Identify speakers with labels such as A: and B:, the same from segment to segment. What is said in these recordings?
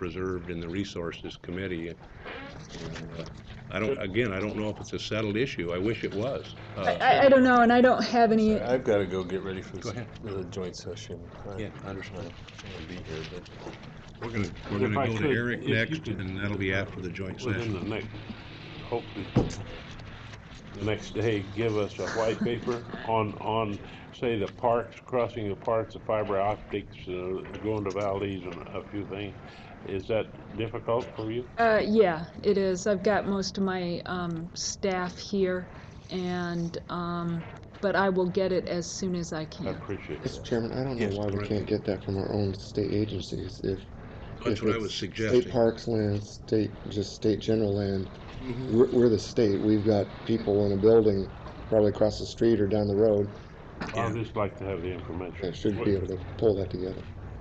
A: preserved in the Resources Committee. And, I don't know if it's a settled issue. I wish it was.
B: I don't know, and I don't have any.
C: Sorry, I've got to go get ready for
A: Go ahead.
C: the joint session.
A: Yeah, I understand.
C: I'll be here, but
A: We're gonna go to Eric next, and that'll be after the joint
D: Within
A: session.
D: the next, hopefully, the next day, give us a white paper on, say, the parks, crossing the parks, the fiber optics, going to valleys and a few things. Is that difficult for you?
B: Yeah, it is. I've got most of my staff here, and but I will get it as soon as I
D: I
B: can.
D: appreciate
E: Mr.
D: that.
E: Chairman, I don't know
A: Yes,
E: why we
A: right.
E: can't get that from our own state agencies.
A: That's what I was suggesting.
E: State parks land, just state general land,
A: Mhm.
E: we're the state. We've got people in a building probably across the street or down the road
D: I'll just like to have the information.
E: that should be able to pull that together.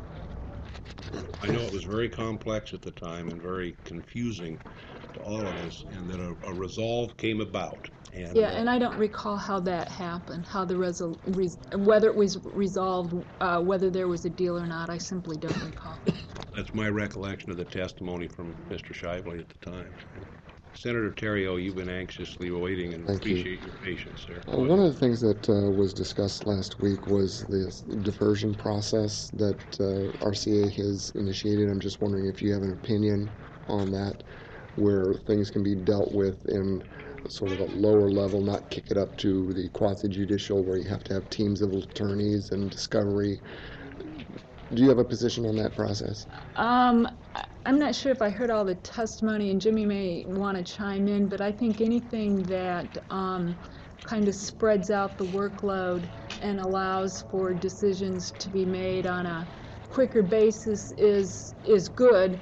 A: I know it was very complex at the time and very confusing to all of us, and that a resolve came about. And,
B: Yeah, and I don't recall how that happened, how the whether it was resolved, whether there was a deal or not. I simply don't recall.
A: that's my recollection of the testimony from Mr. Shively at the time. Senator Terrio, you've been anxiously waiting, and
E: Thank you.
A: appreciate your patience there.
E: One of the things that was discussed last week was this diversion process that RCA has initiated. I'm just wondering if you have an opinion on that, where things can be dealt with in sort of a lower level, not kick it up to the quasi-judicial where you have to have teams of attorneys and discovery. Do you have a position on that process?
B: I'm not sure if I heard all the testimony, and Jimmy may want to chime in, but I think anything that kind of spreads out the workload and allows for decisions to be made on a quicker basis is good.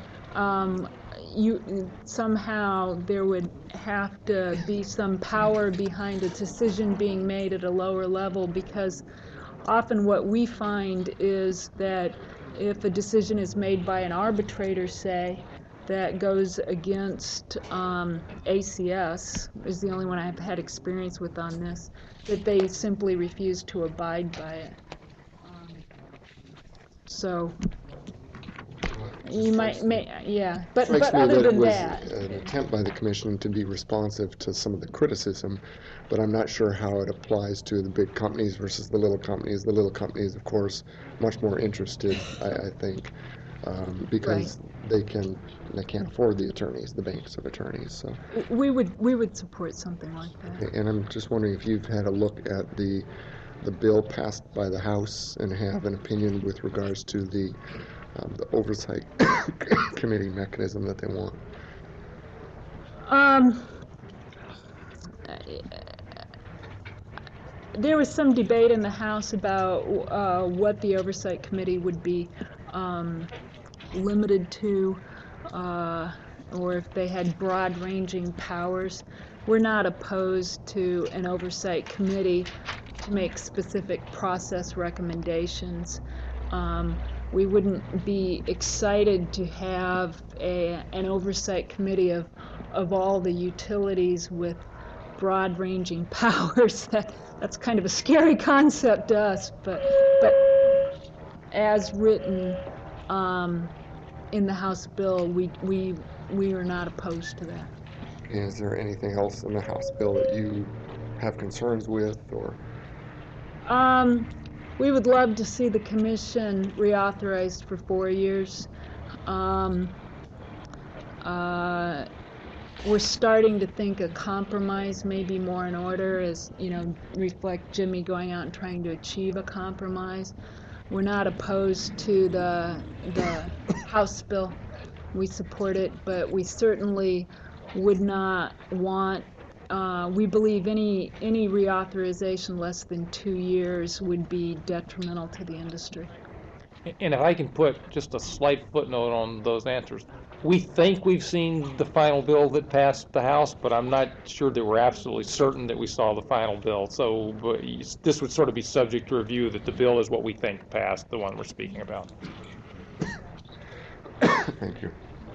B: Somehow there would have to be some power behind a decision being made at a lower level, because often what we find is that if a decision is made by an arbitrator, say, that goes against ACS, is the only one I've had experience with on this, that they simply refuse to abide by it. So you yeah, but other than that,
E: an attempt by the commission to be responsive to some of the criticism, but I'm not sure how it applies to the big companies versus the little companies. The little companies, of course, much more interested, I think, because they can't afford the attorneys, the banks of attorneys. So
B: we would support something like that.
E: okay, and I'm just wondering if you've had a look at the bill passed by the House and have an opinion with regards to the oversight committee mechanism that they want.
B: There was some debate in the House about what the oversight committee would be limited to, or if they had broad-ranging powers. We're not opposed to an oversight committee to make specific process recommendations. We wouldn't be excited to have an oversight committee of all the utilities with broad-ranging powers. That's kind of a scary concept to us, but as written in the House bill, we are not opposed to that.
E: Is there anything else in the House bill that you have concerns with, or?
B: We would love to see the commission reauthorized for 4 years. We're starting to think a compromise may be more in order, as reflect Jimmy going out and trying to achieve a compromise. We're not opposed to the House bill. We support it, but we certainly would not want. We believe any reauthorization less than 2 years would be detrimental to the industry.
F: And if I can put just a slight footnote on those answers, we think we've seen the final bill that passed the House, but I'm not sure that we're absolutely certain that we saw the final bill. So this would sort of be subject to review, that the bill is what we think passed, the one we're speaking about.
E: Thank you.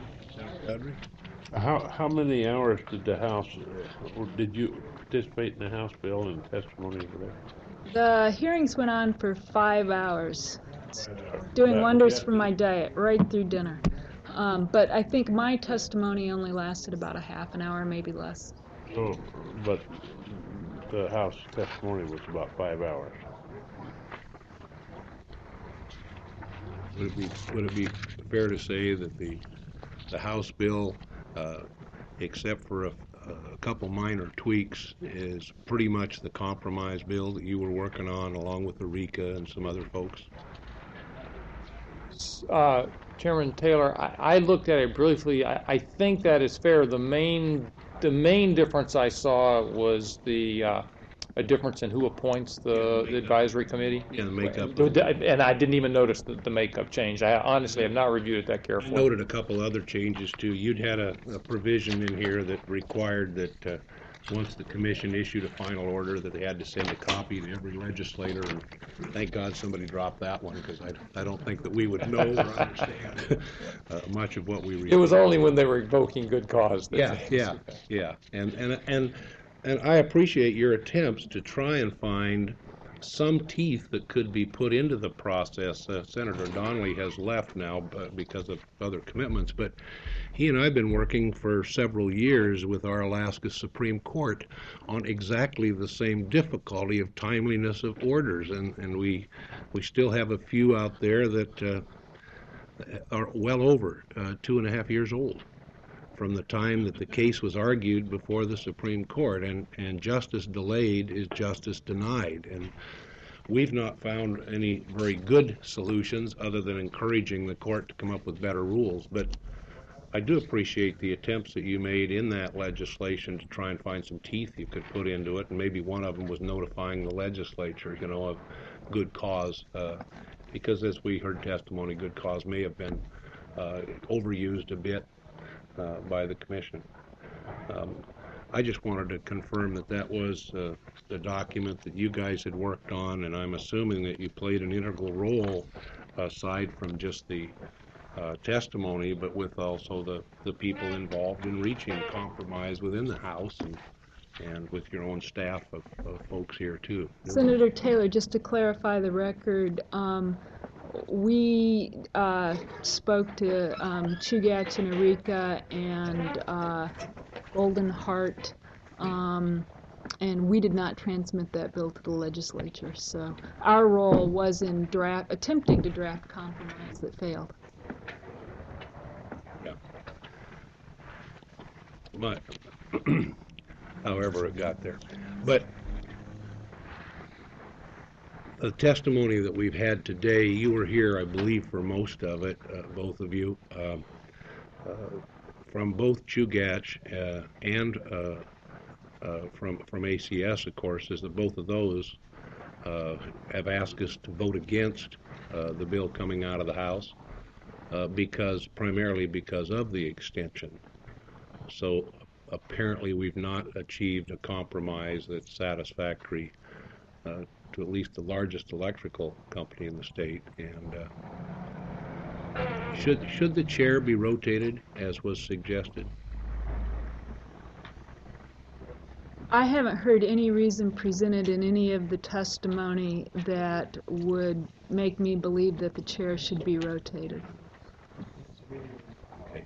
D: How many hours did the House, or did you participate in the House bill and testimony over there?
B: The hearings went on for 5 hours, doing wonders for my diet, right through dinner. But I think my testimony only lasted about a half an hour, maybe less.
D: So, but the House testimony was about 5 hours.
A: Would it be fair to say that the House bill, except for a couple minor tweaks, is pretty much the compromise bill that you were working on along with Eureka and some other folks?
F: Chairman Taylor, I looked at it briefly. I think that is fair. The main difference I saw was a difference in who appoints the advisory committee.
A: Yeah, the makeup.
F: And I didn't even notice the makeup change. I honestly have not reviewed it that
A: I
F: carefully.
A: noted a couple other changes too. You'd had a provision in here that required that once the commission issued a final order that they had to send a copy to every legislator, and thank God somebody dropped that one, because I don't think that we would know or understand much of what we read.
F: It was only when they were invoking good cause.
A: Yeah. And I appreciate your attempts to try and find some teeth that could be put into the process. Senator Donnelly has left now because of other commitments, but he and I have been working for several years with our Alaska Supreme Court on exactly the same difficulty of timeliness of orders, and we still have a few out there that are well over 2.5 years old from the time that the case was argued before the Supreme Court, and justice delayed is justice denied. And we've not found any very good solutions other than encouraging the court to come up with better rules. But I do appreciate the attempts that you made in that legislation to try and find some teeth you could put into it, and maybe one of them was notifying the legislature, of good cause, because as we heard testimony, good cause may have been overused a bit by the commission. I just wanted to confirm that was the document that you guys had worked on, and I'm assuming that you played an integral role aside from just the testimony, but with also the people involved in reaching compromise within the House and with your own staff of folks here too.
B: Senator Taylor, just to clarify the record, we spoke to Chugach and Eureka and Golden Heart, and we did not transmit that bill to the legislature. So our role was in attempting to draft compromise that failed.
A: Yeah. But however it got there. But the testimony that we've had today, you were here, I believe, for most of it, both of you, from both Chugach and from ACS, of course, is that both of those have asked us to vote against the bill coming out of the House primarily because of the extension. So apparently we've not achieved a compromise that's satisfactory to at least the largest electrical company in the state. And should the chair be rotated as was suggested?
B: I haven't heard any reason presented in any of the testimony that would make me believe that the chair should be rotated.
A: Okay.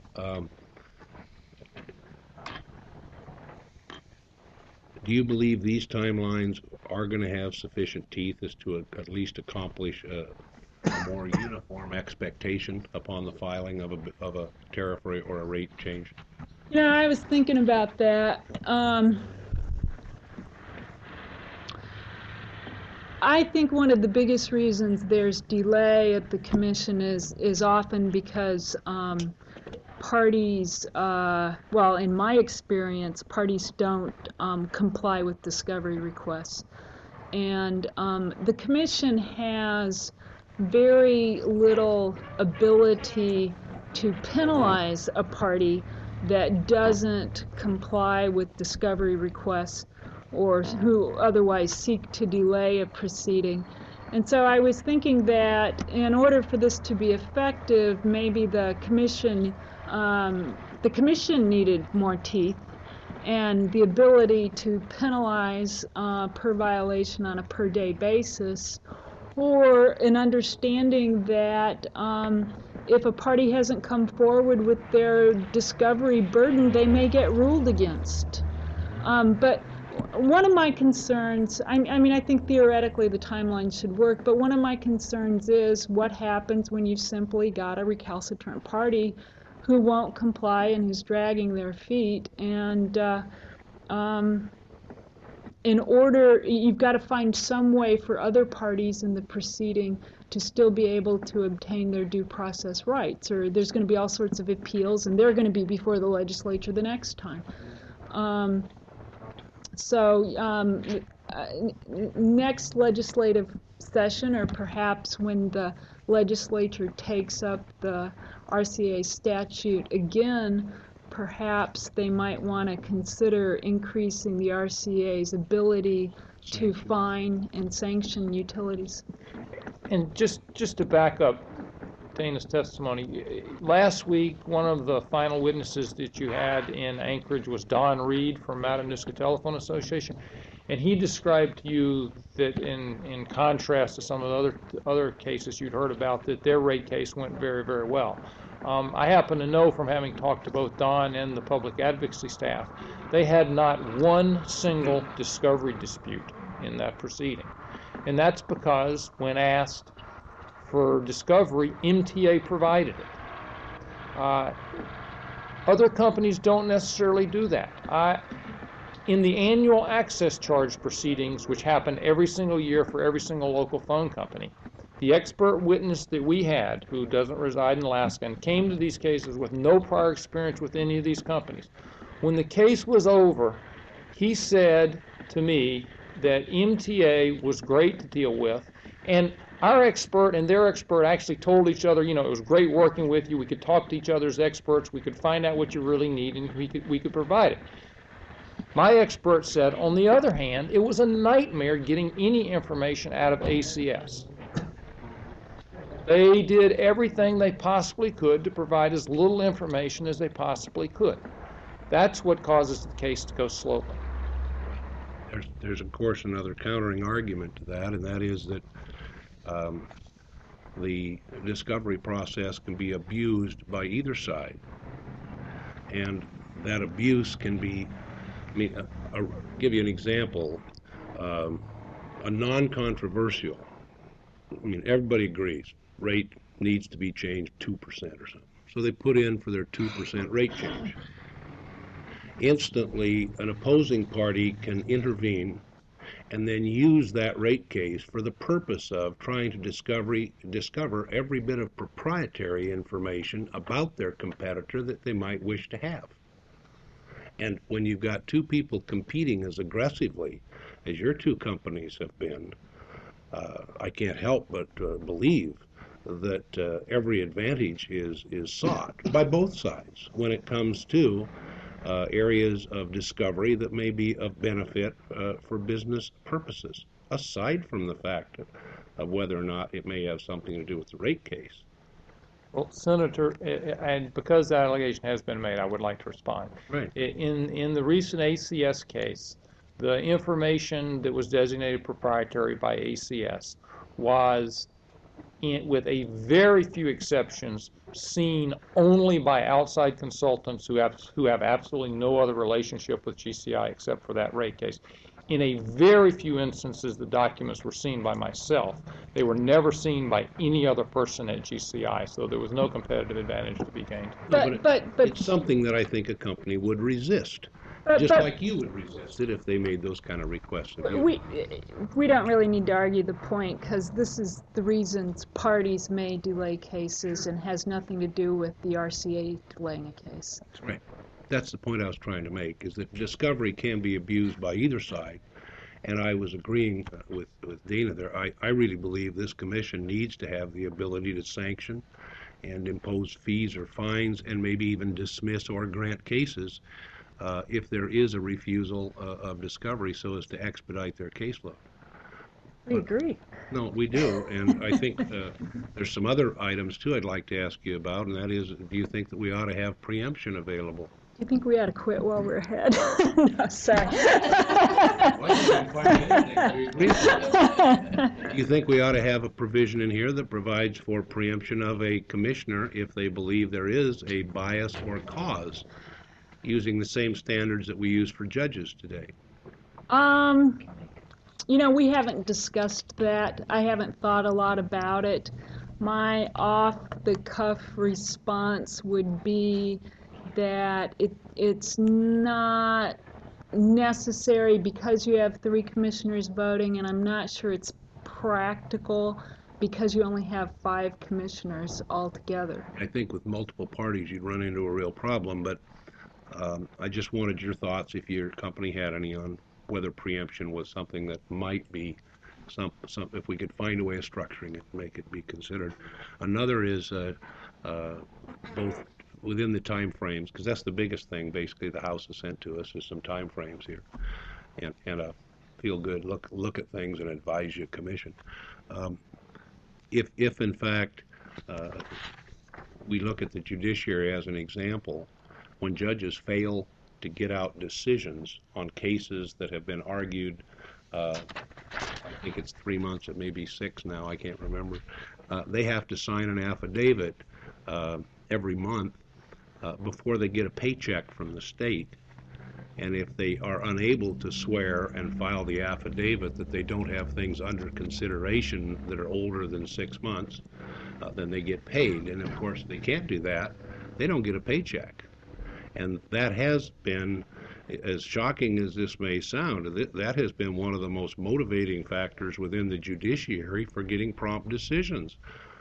A: Do you believe these timelines are going to have sufficient teeth as to at least accomplish a more uniform expectation upon the filing of a tariff rate or a rate change?
B: I was thinking about that. I think one of the biggest reasons there's delay at the commission is often because parties, well, in my experience, parties don't comply with discovery requests. And the commission has very little ability to penalize a party that doesn't comply with discovery requests or who otherwise seek to delay a proceeding. And so I was thinking that in order for this to be effective, maybe the commission needed more teeth and the ability to penalize per violation on a per day basis, or an understanding that if a party hasn't come forward with their discovery burden, they may get ruled against. But one of my concerns, I mean, I think theoretically the timeline should work, but one of my concerns is what happens when you've simply got a recalcitrant party who won't comply and who's dragging their feet. And you've got to find some way for other parties in the proceeding to still be able to obtain their due process rights, or there's going to be all sorts of appeals, and they're going to be before the legislature the next time. Next legislative session, or perhaps when the legislature takes up the RCA statute again, perhaps they might want to consider increasing the RCA's ability to fine and sanction utilities.
F: And just to back up Dana's testimony, last week one of the final witnesses that you had in Anchorage was Don Reed from Matanuska Telephone Association, and he described to you that in contrast to some of the other cases you'd heard about, that their rate case went very, very well. I happen to know from having talked to both Don and the public advocacy staff, they had not one single discovery dispute in that proceeding. And that's because when asked for discovery, MTA provided it. Other companies don't necessarily do that. In the annual access charge proceedings, which happen every single year for every single local phone company, the expert witness that we had, who doesn't reside in Alaska and came to these cases with no prior experience with any of these companies, when the case was over, he said to me that MTA was great to deal with, and our expert and their expert actually told each other, it was great working with you, we could talk to each other's experts, we could find out what you really need, and we could provide it. My expert said, on the other hand, it was a nightmare getting any information out of ACS. They did everything they possibly could to provide as little information as they possibly could. That's what causes the case to go slowly.
A: There's of course another countering argument to that, and that is that the discovery process can be abused by either side, and that abuse can be, I'll give you an example, a non-controversial, everybody agrees, rate needs to be changed 2% or something. So they put in for their 2% rate change. Instantly, an opposing party can intervene and then use that rate case for the purpose of trying to discover every bit of proprietary information about their competitor that they might wish to have. And when you've got two people competing as aggressively as your two companies have been, I can't help but believe that every advantage is sought by both sides when it comes to areas of discovery that may be of benefit for business purposes, aside from the fact of whether or not it may have something to do with the rate case.
F: Well, Senator, and because that allegation has been made, I would like to respond.
A: Right.
F: In the recent ACS case, the information that was designated proprietary by ACS was, with a very few exceptions, seen only by outside consultants who have absolutely no other relationship with GCI except for that rate case. In a very few instances, the documents were seen by myself. They were never seen by any other person at GCI, so there was no competitive advantage to be gained.
B: But
A: It's something that I think a company would resist, just like you would resist it if they made those kind of requests of you.
B: we don't really need to argue the point, because this is the reasons parties may delay cases and has nothing to do with the RCA delaying a case.
A: That's right. That's the point I was trying to make, is that discovery can be abused by either side. And I was agreeing with Dana there. I really believe this commission needs to have the ability to sanction and impose fees or fines and maybe even dismiss or grant cases if there is a refusal of discovery so as to expedite their caseload.
B: We agree.
A: No, we do, and I think there's some other items too I'd like to ask you about, and that is, do you think that we ought to have preemption available
B: Do you think we ought to quit while we're ahead? No, sorry.
A: Do you think we ought to have a provision in here that provides for preemption of a commissioner if they believe there is a bias or cause, using the same standards that we use for judges today?
B: We haven't discussed that. I haven't thought a lot about it. My off-the-cuff response would be that it's not necessary because you have 3 commissioners voting, and I'm not sure it's practical because you only have 5 commissioners altogether.
A: I think with multiple parties, you'd run into a real problem, but I just wanted your thoughts, if your company had any, on whether preemption was something that might be if we could find a way of structuring it, make it be considered. Another is both within the time frames, because that's the biggest thing basically the House has sent to us, is some time frames here, and a feel good look at things and advise you commission. If in fact we look at the judiciary as an example, when judges fail to get out decisions on cases that have been argued, I think it's 3 months, it may be 6 now, I can't remember, they have to sign an affidavit every month before they get a paycheck from the state. And if they are unable to swear and file the affidavit that they don't have things under consideration that are older than 6 months, then they get paid. And of course, they can't do that, they don't get a paycheck. And that has been, as shocking as this may sound, that has been one of the most motivating factors within the judiciary for getting prompt decisions.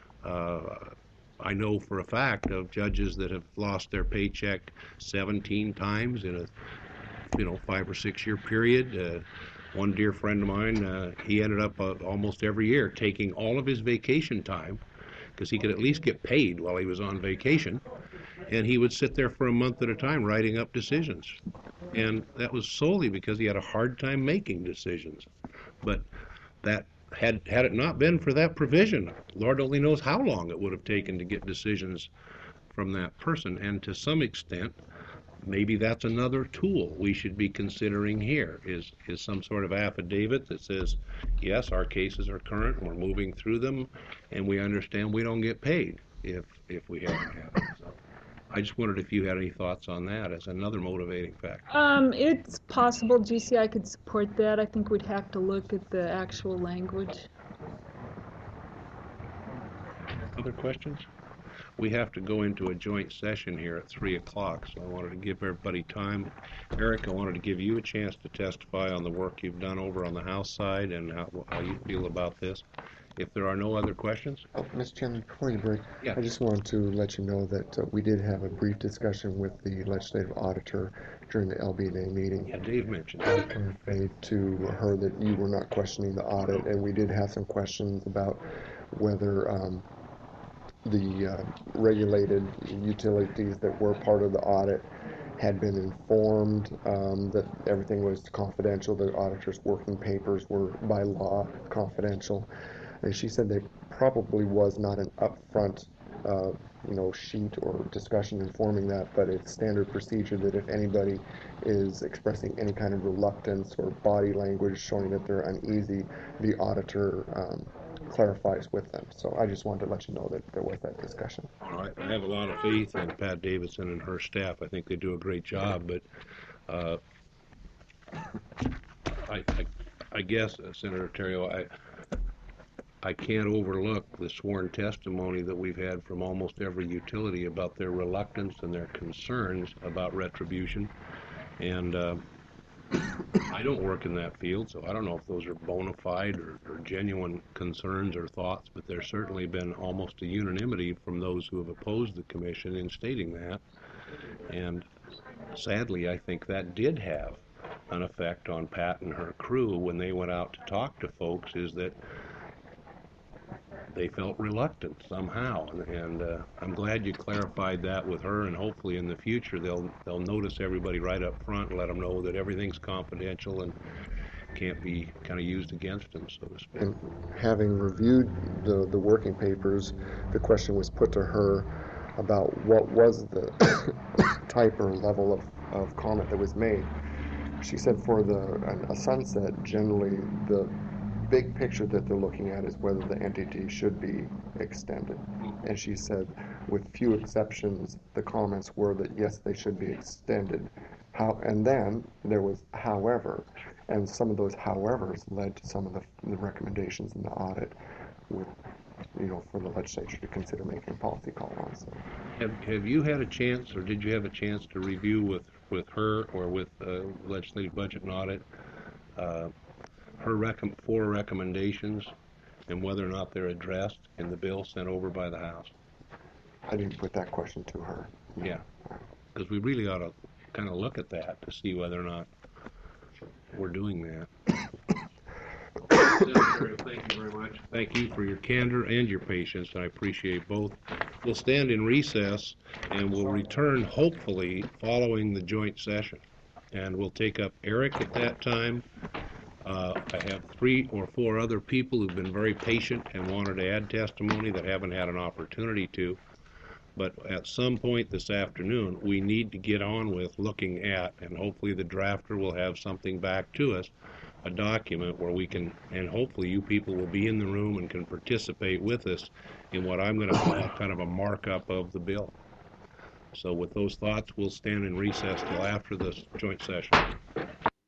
A: I know for a fact of judges that have lost their paycheck 17 times in a 5 or 6 year period. One dear friend of mine, he ended up almost every year taking all of his vacation time, because he could at least get paid while he was on vacation, and he would sit there for a month at a time writing up decisions. And that was solely because he had a hard time making decisions. But that had it not been for that provision, Lord only knows how long it would have taken to get decisions from that person. And to some extent, maybe that's another tool we should be considering here, is some sort of affidavit that says, yes, our cases are current and we're moving through them, and we understand we don't get paid if we haven't had it. So I just wondered if you had any thoughts on that as another motivating factor.
B: It's possible GCI could support that. I think we'd have to look at the actual language.
A: Other questions? We have to go into a joint session here at 3 o'clock, so I wanted to give everybody time. Eric, I wanted to give you a chance to testify on the work you've done over on the House side and how you feel about this. If there are no other questions?
E: Oh, Mr. Chairman, before you break,
A: Yeah.
E: I just wanted to let you know that we did have a brief discussion with the legislative auditor during the LB&A meeting.
A: Yeah, Dave mentioned
E: I
A: that.
E: conveyed to her that you were not questioning the audit, and we did have some questions about whether the regulated utilities that were part of the audit had been informed that everything was confidential. The auditor's working papers were by law confidential. And she said there probably was not an upfront sheet or discussion informing that, but it's standard procedure that if anybody is expressing any kind of reluctance or body language showing that they're uneasy, the auditor clarifies with them. So I just wanted to let you know that there was that discussion.
A: All right. I have a lot of faith in Pat Davidson and her staff. I think they do a great job, but I guess, Senator Terrio, I can't overlook the sworn testimony that we've had from almost every utility about their reluctance and their concerns about retribution. And I don't work in that field, so I don't know if those are bona fide or genuine concerns or thoughts, but there's certainly been almost a unanimity from those who have opposed the commission in stating that. And sadly, I think that did have an effect on Pat and her crew when they went out to talk to folks, is that they felt reluctant somehow, and I'm glad you clarified that with her, and hopefully in the future they'll notice everybody right up front and let them know that everything's confidential and can't be kind of used against them, so to speak.
E: And having reviewed the working papers, the question was put to her about what was the type or level of comment that was made. She said for a sunset, generally the big picture that they're looking at is whether the entity should be extended. And she said, with few exceptions, the comments were that yes, they should be extended. And then there was however, and some of those howevers led to some of the recommendations in the audit with, for the legislature to consider making a policy call on. So.
A: Have you had a chance, or did you have a chance to review with her or with Legislative Budget and Audit her 4 recommendations and whether or not they're addressed in the bill sent over by the House?
E: I didn't put that question to her. No.
A: Yeah, because we really ought to kind of look at that to see whether or not we're doing that. Senator, thank you very much. Thank you for your candor and your patience. I appreciate both. We'll stand in recess and we'll return hopefully following the joint session. And we'll take up Eric at that time. I have 3 or 4 other people who've been very patient and wanted to add testimony that haven't had an opportunity to. But at some point this afternoon, we need to get on with looking at, and hopefully the drafter will have something back to us, a document where we can, and hopefully you people will be in the room and can participate with us in what I'm going to call kind of a markup of the bill. So with those thoughts, we'll stand in recess till after this joint session.